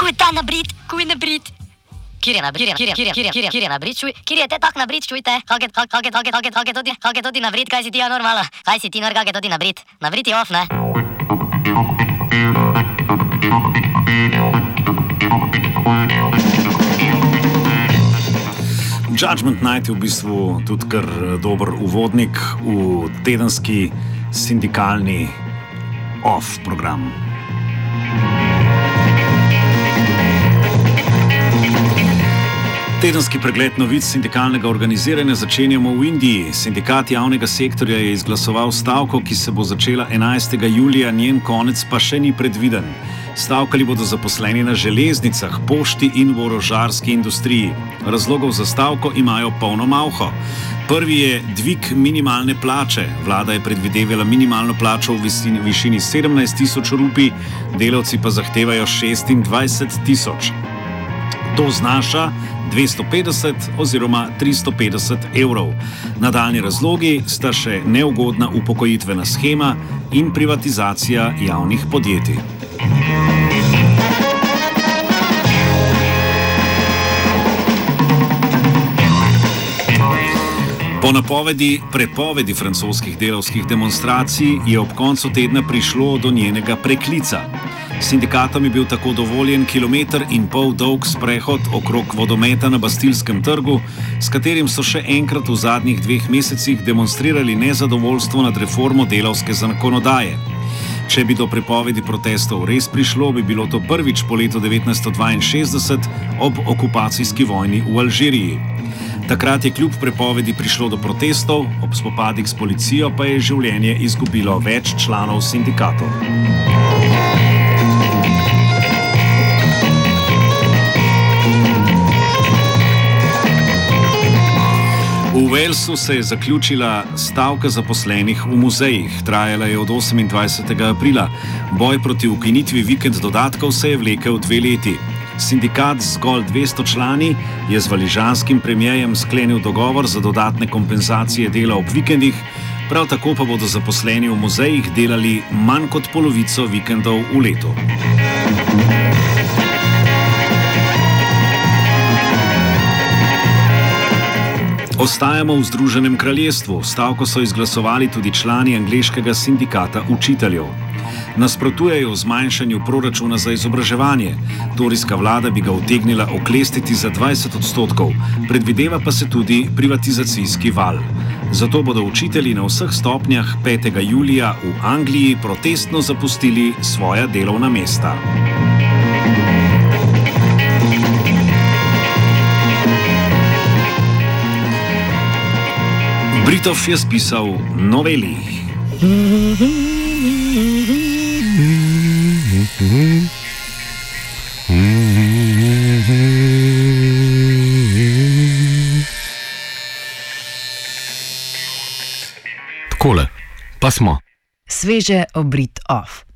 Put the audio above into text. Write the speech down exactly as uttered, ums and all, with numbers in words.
Kuj ta nabrit, kuj nabrit. Kjer je nabrit, kjer je, kjer je, kjer je, kjer je, kjer je nabrit, čuj, kjer je te tak nabrit, čujte, kak je, kak, kak je, kak je, kak je, kak je tudi, kak je tudi nabrit, kaj si ti ja normala, kaj si ti nor, kak je tudi nabrit, nabrit je off, ne? Judgment Night je v bistvu tudi kar dober uvodnik v tedenski sindikalni off program. Tedenski pregled novic sindikalnega organiziranja začenjamo v Indiji. Sindikat javnega sektorja je izglasoval stavko, ki se bo začela enajstega julija, njen konec pa še ni predviden. Stavkali bodo zaposleni na železnicah, pošti in v orožarski industriji. Razlogov za stavko imajo polno malho. Prvi je dvig minimalne plače. Vlada je predvidevala minimalno plačo v višini, višini sedemnajst tisoč rupij, delavci pa zahtevajo šestindvajset tisoč. To znaša dvesto petdeset oziroma tristo petdeset evrov. Nadaljnji razlogi sta še neugodna upokojitvena shema in privatizacija javnih podjetij. Po napovedi prepovedi francoskih delavskih demonstracij je ob koncu tedna prišlo do njenega preklica. Sindikatom je bil tako dovoljen kilometer in pol dolg sprehod okrog vodometa na Bastilskem trgu, s katerim so še enkrat v zadnjih dveh mesecih demonstrirali nezadovoljstvo nad reformo delavske zakonodaje. Če bi do prepovedi protestov res prišlo, bi bilo to prvič po letu devetnajststo dvainšestdeset ob okupacijski vojni v Alžiriji. Takrat je kljub prepovedi prišlo do protestov, ob spopadih s policijo pa je življenje izgubilo več članov sindikatov. V Walesu se je zaključila stavka zaposlenih v muzejih. Trajala je od osemindvajsetega aprila. Boj proti ukinitvi vikend dodatkov se je vlekel dve leti. Sindikat z zgolj dvesto člani je z valižanskim premierjem sklenil dogovor za dodatne kompenzacije dela ob vikendih, prav tako pa bodo zaposleni v muzejih delali manj kot polovico vikendov v letu. Ostajamo v Združenem kraljestvu. Stavko so izglasovali tudi člani angleškega sindikata učiteljev. Nasprotujejo zmanjšanju proračuna za izobraževanje. Torijska vlada bi ga utegnila oklestiti za dvajset odstotkov, predvideva pa se tudi privatizacijski val. Zato bodo učitelji na vseh stopnjah petega julija v Angliji protestno zapustili svoja delovna mesta. Britov je spisal noveli. Takole, pa smo. Sveže obrit off.